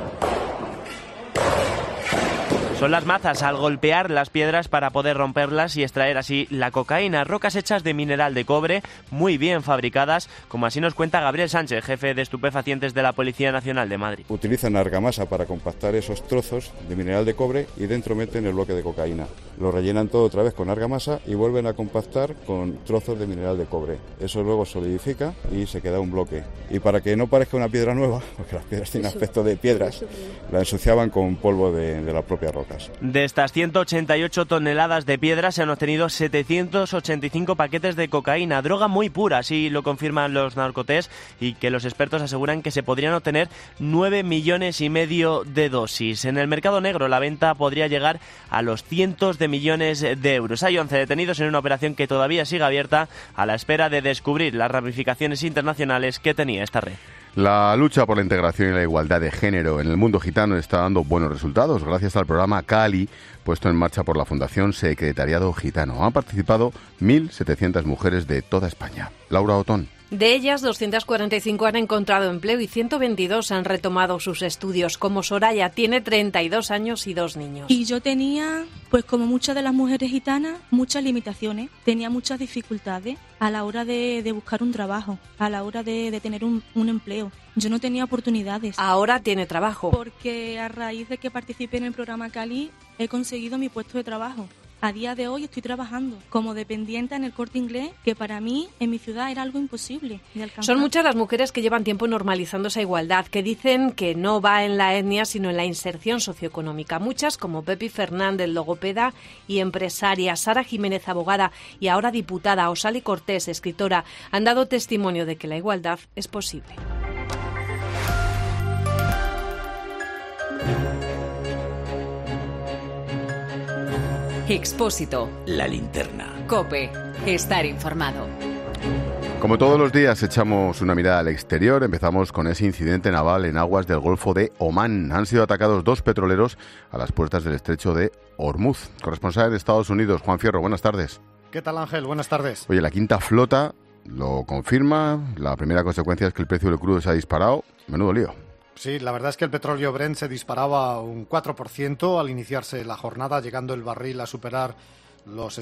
Son las mazas al golpear las piedras para poder romperlas y extraer así la cocaína. Rocas hechas de mineral de cobre, muy bien fabricadas, como así nos cuenta Gabriel Sánchez, jefe de estupefacientes de la Policía Nacional de Madrid. Utilizan argamasa para compactar esos trozos de mineral de cobre y dentro meten el bloque de cocaína. Lo rellenan todo otra vez con argamasa y vuelven a compactar con trozos de mineral de cobre. Eso luego solidifica y se queda un bloque. Y para que no parezca una piedra nueva, porque las piedras tienen aspecto de piedras, la ensuciaban con polvo de la propia roca. De estas 188 toneladas de piedra se han obtenido 785 paquetes de cocaína, droga muy pura, así lo confirman los narcotés, y que los expertos aseguran que se podrían obtener 9,5 millones de dosis. En el mercado negro la venta podría llegar a los cientos de millones de euros. Hay 11 detenidos en una operación que todavía sigue abierta a la espera de descubrir las ramificaciones internacionales que tenía esta red. La lucha por la integración y la igualdad de género en el mundo gitano está dando buenos resultados gracias al programa Cali, puesto en marcha por la Fundación Secretariado Gitano. Han participado 1.700 mujeres de toda España. Laura Otón. De ellas, 245 han encontrado empleo y 122 han retomado sus estudios, como Soraya, tiene 32 años y 2 niños. Y yo tenía, pues como muchas de las mujeres gitanas, muchas limitaciones, tenía muchas dificultades a la hora de buscar un trabajo, a la hora de tener un empleo. Yo no tenía oportunidades. Ahora tiene trabajo. Porque a raíz de que participé en el programa Cali, he conseguido mi puesto de trabajo. A día de hoy estoy trabajando como dependiente en el Corte Inglés, que para mí en mi ciudad era algo imposible de alcanzar. Son muchas las mujeres que llevan tiempo normalizando esa igualdad, que dicen que no va en la etnia sino en la inserción socioeconómica. Muchas, como Pepi Fernández, logopeda y empresaria, Sara Jiménez, abogada y ahora diputada, o Sally Cortés, escritora, han dado testimonio de que la igualdad es posible. Expósito. La linterna. COPE. Estar informado. Como todos los días echamos una mirada al exterior, empezamos con ese incidente naval en aguas del Golfo de Omán. Han sido atacados 2 petroleros a las puertas del estrecho de Hormuz. Corresponsal de Estados Unidos, Juan Fierro, buenas tardes. ¿Qué tal, Ángel? Buenas tardes. Oye, la quinta flota lo confirma. La primera consecuencia es que el precio del crudo se ha disparado. Menudo lío. Sí, la verdad es que el petróleo Brent se disparaba un 4% al iniciarse la jornada, llegando el barril a superar los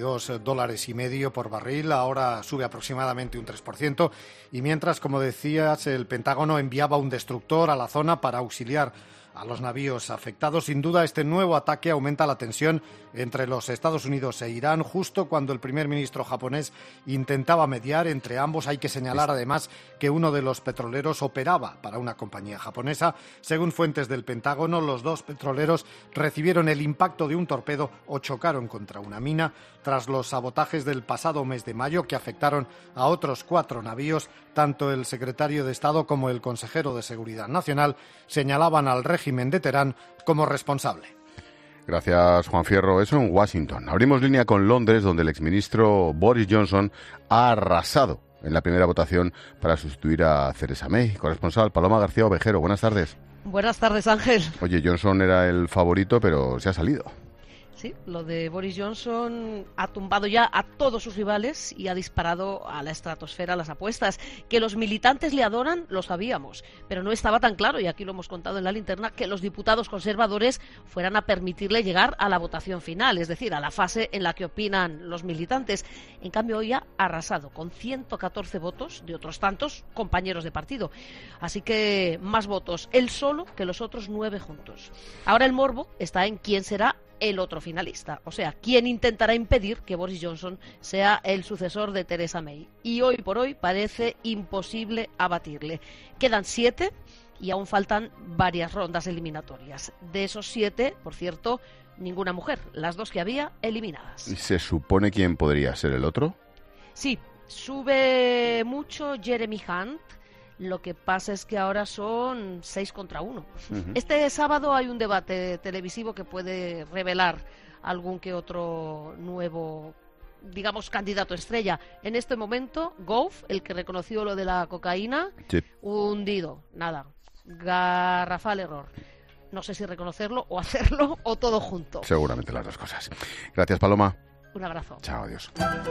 $62.50 por barril. Ahora sube aproximadamente un 3%. Y mientras, como decías, el Pentágono enviaba un destructor a la zona para auxiliar a los navíos afectados. Sin duda, este nuevo ataque aumenta la tensión entre los Estados Unidos e Irán, justo cuando el primer ministro japonés intentaba mediar entre ambos. Hay que señalar, además, que uno de los petroleros operaba para una compañía japonesa. Según fuentes del Pentágono, los 2 petroleros recibieron el impacto de un torpedo o chocaron contra una mina tras los sabotajes del pasado mes de mayo que afectaron a otros 4 navíos. Tanto el secretario de Estado como el consejero de Seguridad Nacional señalaban al régimen de Teherán como responsable. Gracias, Juan Fierro. Eso en Washington. Abrimos línea con Londres, donde el exministro Boris Johnson ha arrasado en la primera votación para sustituir a Theresa May. Corresponsal Paloma García Ovejero, buenas tardes. Buenas tardes, Ángel. Oye, Johnson era el favorito, pero se ha salido. Sí, lo de Boris Johnson ha tumbado ya a todos sus rivales y ha disparado a la estratosfera las apuestas. Que los militantes le adoran, lo sabíamos, pero no estaba tan claro, y aquí lo hemos contado en la linterna, que los diputados conservadores fueran a permitirle llegar a la votación final, es decir, a la fase en la que opinan los militantes. En cambio, hoy ha arrasado con 114 votos de otros tantos compañeros de partido. Así que más votos él solo que los otros 9 juntos. Ahora el morbo está en quién será el otro finalista, o sea, quién intentará impedir que Boris Johnson sea el sucesor de Theresa May. Y hoy por hoy parece imposible abatirle. Quedan 7 y aún faltan varias rondas eliminatorias. De esos 7, por cierto, ninguna mujer, las 2 que había eliminadas. ¿Y se supone quién podría ser el otro? Sí, sube mucho Jeremy Hunt. Lo que pasa es que ahora son 6 contra 1. Este sábado hay un debate televisivo que puede revelar algún que otro nuevo, digamos, candidato estrella. En este momento, Gove, el que reconoció lo de la cocaína, sí, hundido. Nada, garrafal error. No sé si reconocerlo o hacerlo o todo junto. Seguramente las 2 cosas. Gracias, Paloma. Un abrazo. Chao, adiós.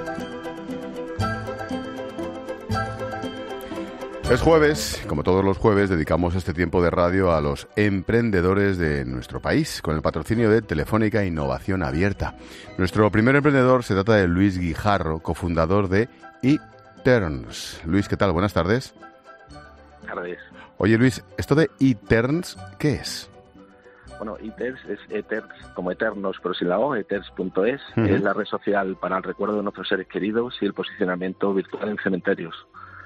Es jueves, como todos los jueves, dedicamos este tiempo de radio a los emprendedores de nuestro país, con el patrocinio de Telefónica Innovación Abierta. Nuestro primer emprendedor se trata de Luis Guijarro, cofundador de eTerns. Luis, ¿qué tal? Buenas tardes. Buenas tardes. Oye, Luis, ¿esto de eTerns qué es? Bueno, eTerns es eTerns, como eternos, pero sin la O, eterns.es. Es la red social para el recuerdo de nuestros seres queridos y el posicionamiento virtual en cementerios.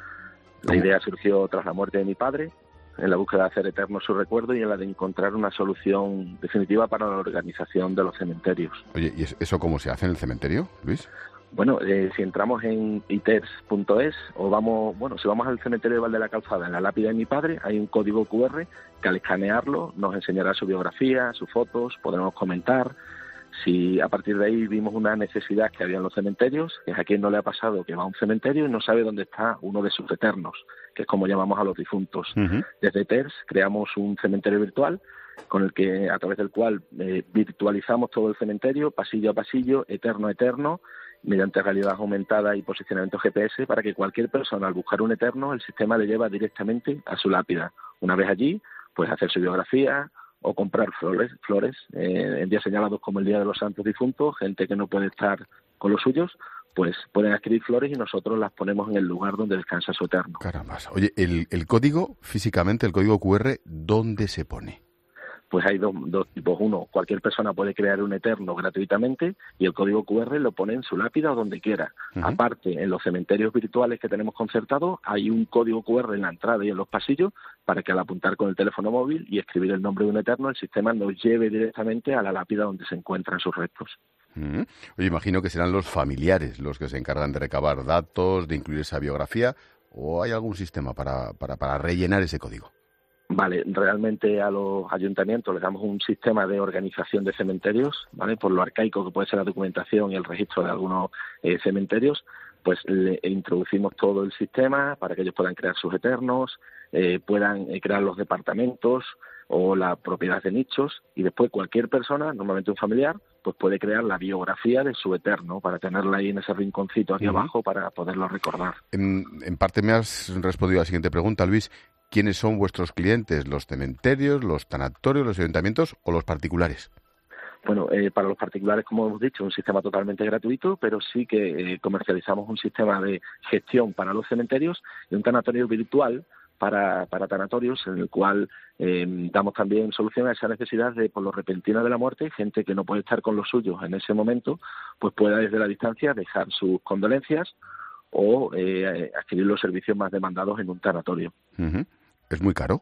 La idea surgió tras la muerte de mi padre, en la búsqueda de hacer eterno su recuerdo y en la de encontrar una solución definitiva para la organización de los cementerios. Oye, ¿y eso cómo se hace en el cementerio, Luis? Bueno, si entramos en iters.es o si vamos al cementerio de Val de la Calzada, en la lápida de mi padre, hay un código QR que al escanearlo nos enseñará su biografía, sus fotos, podremos comentar. Si a partir de ahí vimos una necesidad que había en los cementerios, que es a quien no le ha pasado que va a un cementerio y no sabe dónde está uno de sus eternos, que es como llamamos a los difuntos. Desde TERS creamos un cementerio virtual a través del cual virtualizamos todo el cementerio, pasillo a pasillo, eterno a eterno, mediante realidad aumentada y posicionamiento GPS, para que cualquier persona al buscar un eterno, el sistema le lleva directamente a su lápida. Una vez allí, pues hacer su biografía o comprar flores en días señalados como el Día de los Santos Difuntos, gente que no puede estar con los suyos, pues pueden adquirir flores y nosotros las ponemos en el lugar donde descansa su eterno. Caramba. Oye, el código, físicamente, el código QR, ¿dónde se pone? Pues hay dos tipos. Uno, cualquier persona puede crear un eterno gratuitamente y el código QR lo pone en su lápida o donde quiera. Aparte, en los cementerios virtuales que tenemos concertados, hay un código QR en la entrada y en los pasillos para que al apuntar con el teléfono móvil y escribir el nombre de un eterno, el sistema nos lleve directamente a la lápida donde se encuentran sus restos. Oye, imagino que serán los familiares los que se encargan de recabar datos, de incluir esa biografía, ¿o hay algún sistema para rellenar ese código? Vale, realmente a los ayuntamientos les damos un sistema de organización de cementerios, ¿vale? Por lo arcaico que puede ser la documentación y el registro de algunos cementerios, pues le introducimos todo el sistema para que ellos puedan crear sus eternos, puedan crear los departamentos o la propiedad de nichos, y después cualquier persona, normalmente un familiar, pues puede crear la biografía de su eterno para tenerla ahí en ese rinconcito aquí abajo para poderlo recordar. En parte me has respondido a la siguiente pregunta, Luis. ¿Quiénes son vuestros clientes? ¿Los cementerios, los tanatorios, los ayuntamientos o los particulares? Bueno, para los particulares, como hemos dicho, un sistema totalmente gratuito, pero sí que comercializamos un sistema de gestión para los cementerios y un tanatorio virtual para tanatorios, en el cual damos también solución a esa necesidad de, por lo repentino de la muerte, gente que no puede estar con los suyos en ese momento, pues pueda desde la distancia dejar sus condolencias o adquirir los servicios más demandados en un tanatorio. Uh-huh. ¿Es muy caro?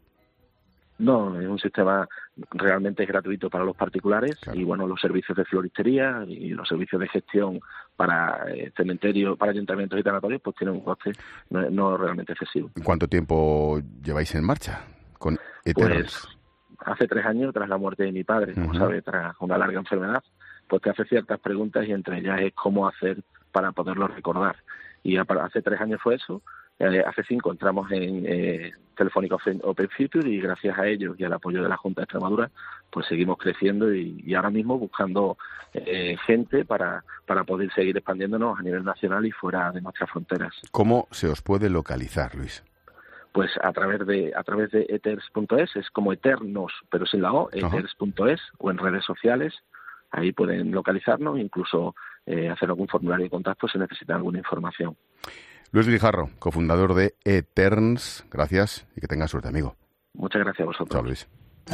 No, es un sistema realmente gratuito para los particulares, claro. Y bueno, los servicios de floristería y los servicios de gestión para cementerios, para ayuntamientos y tanatorios, pues tienen un coste no realmente excesivo. ¿Cuánto tiempo lleváis en marcha con Eterns? Pues hace 3 años, tras la muerte de mi padre, como sabe, tras una larga enfermedad, pues te hace ciertas preguntas y entre ellas es cómo hacer para poderlo recordar. Y hace 3 años fue eso. Hace 5 entramos en Telefónica Open Future y gracias a ellos y al apoyo de la Junta de Extremadura pues seguimos creciendo y ahora mismo buscando gente para poder seguir expandiéndonos a nivel nacional y fuera de nuestras fronteras. ¿Cómo se os puede localizar, Luis? Pues a través de eters.es, es como eternos pero sin la O, eters.es, o en redes sociales. Ahí pueden localizarnos, incluso hacer algún formulario de contacto si necesitan alguna información. Luis Guijarro, cofundador de Eterns, gracias y que tengas suerte, amigo. Muchas gracias a vosotros. Chao, Luis.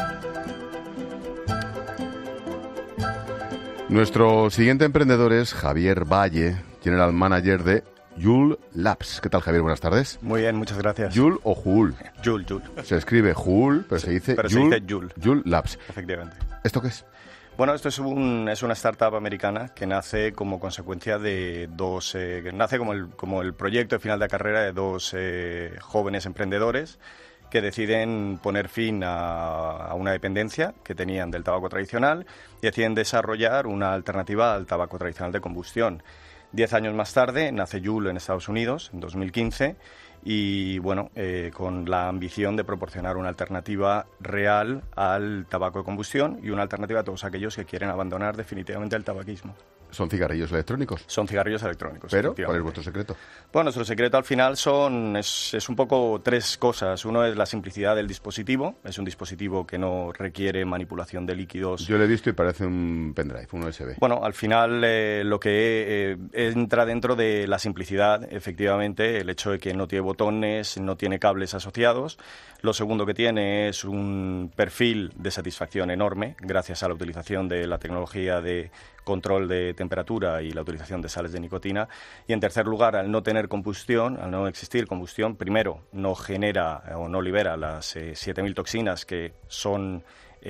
Nuestro siguiente emprendedor es Javier Valle, General Manager de Joule Labs. ¿Qué tal, Javier? Buenas tardes. Muy bien, muchas gracias. ¿Joule o Joule? Joule. Se escribe Joule, pero se dice Joule. Joule Labs. Efectivamente. ¿Esto qué es? Bueno, esto es una startup americana que nace como consecuencia de dos... nace como el proyecto de final de carrera de 2 jóvenes emprendedores que deciden poner fin a una dependencia que tenían del tabaco tradicional y deciden desarrollar una alternativa al tabaco tradicional de combustión. 10 años más tarde nace Joule en Estados Unidos, en 2015, y bueno, con la ambición de proporcionar una alternativa real al tabaco de combustión y una alternativa a todos aquellos que quieren abandonar definitivamente el tabaquismo. ¿Son cigarrillos electrónicos? Son cigarrillos electrónicos. ¿Pero cuál es vuestro secreto? Bueno, nuestro secreto al final es un poco 3 cosas. Uno es la simplicidad del dispositivo. Es un dispositivo que no requiere manipulación de líquidos. Yo lo he visto y parece un pendrive, un USB. Bueno, al final lo que entra dentro de la simplicidad, efectivamente, el hecho de que no tiene botones, no tiene cables asociados. Lo segundo que tiene es un perfil de satisfacción enorme gracias a la utilización de la tecnología de control de temperatura y la utilización de sales de nicotina. Y en tercer lugar, al no tener combustión, al no existir combustión, primero no genera o no libera las 7.000 toxinas que son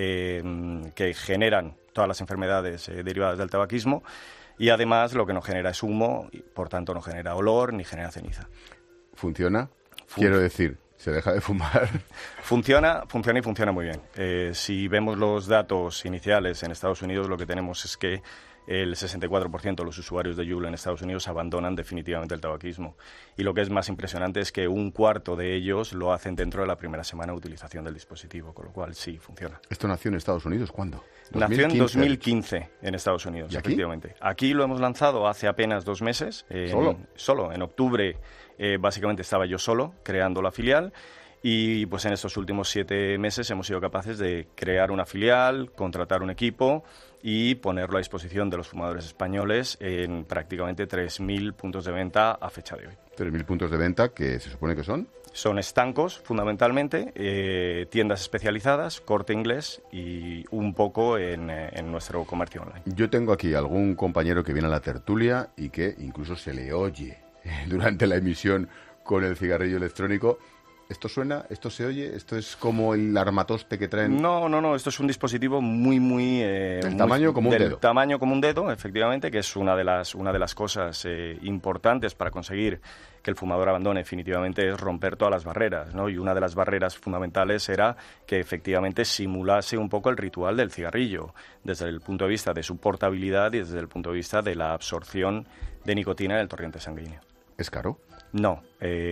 que generan todas las enfermedades derivadas del tabaquismo, y además lo que no genera es humo y por tanto no genera olor ni genera ceniza. ¿Funciona? Quiero decir, ¿se deja de fumar? Funciona y funciona muy bien. Si vemos los datos iniciales en Estados Unidos, lo que tenemos es que el 64% de los usuarios de Joule en Estados Unidos abandonan definitivamente el tabaquismo. Y lo que es más impresionante es que 1/4 de ellos lo hacen dentro de la primera semana de utilización del dispositivo, con lo cual sí, funciona. ¿Esto nació en Estados Unidos cuándo? Nació en 2015 en Estados Unidos, ¿Y aquí? efectivamente. Aquí lo hemos lanzado hace apenas 2 meses. Solo. En octubre básicamente estaba yo solo creando la filial. Y pues en estos últimos 7 meses hemos sido capaces de crear una filial, contratar un equipo y ponerlo a disposición de los fumadores españoles en prácticamente 3.000 puntos de venta a fecha de hoy. 3.000 puntos de venta, que se supone que son... Son estancos, fundamentalmente, tiendas especializadas, Corte Inglés y un poco en nuestro comercio online. Yo tengo aquí algún compañero que viene a la tertulia y que incluso se le oye durante la emisión con el cigarrillo electrónico. ¿Esto suena? ¿Esto se oye? ¿Esto es como el armatoste que traen? No, esto es un dispositivo muy... del tamaño como un dedo. Tamaño como un dedo, efectivamente, que es una de las cosas importantes para conseguir que el fumador abandone definitivamente, es romper todas las barreras, ¿no? Y una de las barreras fundamentales era que efectivamente simulase un poco el ritual del cigarrillo, desde el punto de vista de su portabilidad y desde el punto de vista de la absorción de nicotina en el torrente sanguíneo. ¿Es caro? No,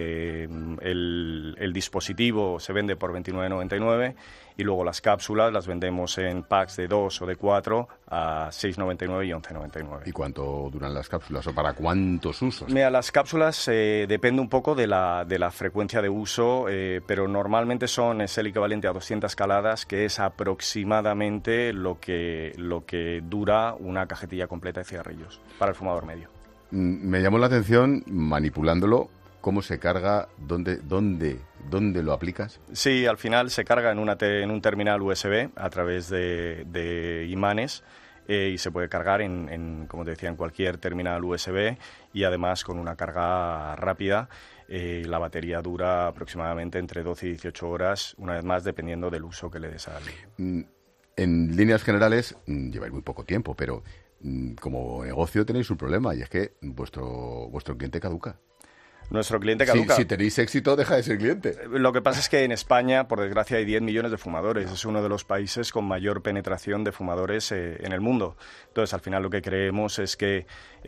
el dispositivo se vende por 29,99 y luego las cápsulas las vendemos en packs de 2 o de 4 a 6,99 y 11,99. ¿Y cuánto duran las cápsulas o para cuántos usos? Mira, las cápsulas depende un poco de la frecuencia de uso, pero normalmente es el equivalente a 200 caladas, que es aproximadamente lo que dura una cajetilla completa de cigarrillos para el fumador medio. Me llamó la atención, manipulándolo, cómo se carga, dónde lo aplicas. Sí, al final se carga en un terminal USB a través de imanes y se puede cargar como te decía, en cualquier terminal USB y además con una carga rápida. La batería dura aproximadamente entre 12 y 18 horas, una vez más dependiendo del uso que le des al... En líneas generales, lleváis muy poco tiempo, pero... como negocio tenéis un problema y es que vuestro cliente caduca. Nuestro cliente caduca. Si tenéis éxito, deja de ser cliente. Lo que pasa es que en España, por desgracia, hay 10 millones de fumadores. Es uno de los países con mayor penetración de fumadores en el mundo. Entonces, al final lo que creemos es que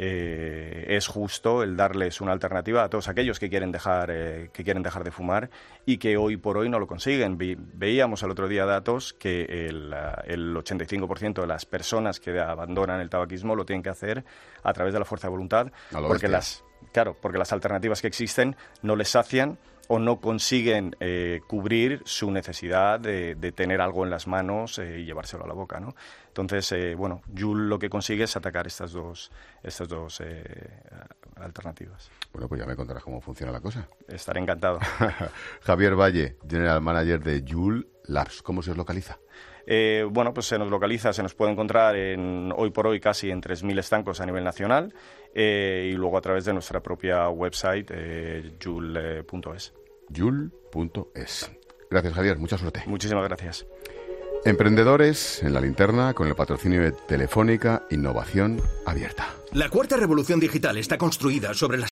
es justo el darles una alternativa a todos aquellos que quieren dejar de fumar y que hoy por hoy no lo consiguen. Veíamos el otro día datos que el 85% de las personas que abandonan el tabaquismo lo tienen que hacer a través de la fuerza de voluntad, porque las alternativas que existen no les sacian o no consiguen cubrir su necesidad de tener algo en las manos y llevárselo a la boca, ¿no? Entonces, Juul lo que consigue es atacar estas dos alternativas. Bueno, pues ya me contarás cómo funciona la cosa. Estaré encantado. Javier Valle, General Manager de Juul Labs. ¿Cómo se os localiza? Pues se nos puede encontrar hoy por hoy casi en 3.000 estancos a nivel nacional y luego a través de nuestra propia website, juul.es. Juul.es. Gracias, Javier. Mucha suerte. Muchísimas gracias. Emprendedores en la linterna con el patrocinio de Telefónica Innovación Abierta. La cuarta revolución digital está construida sobre las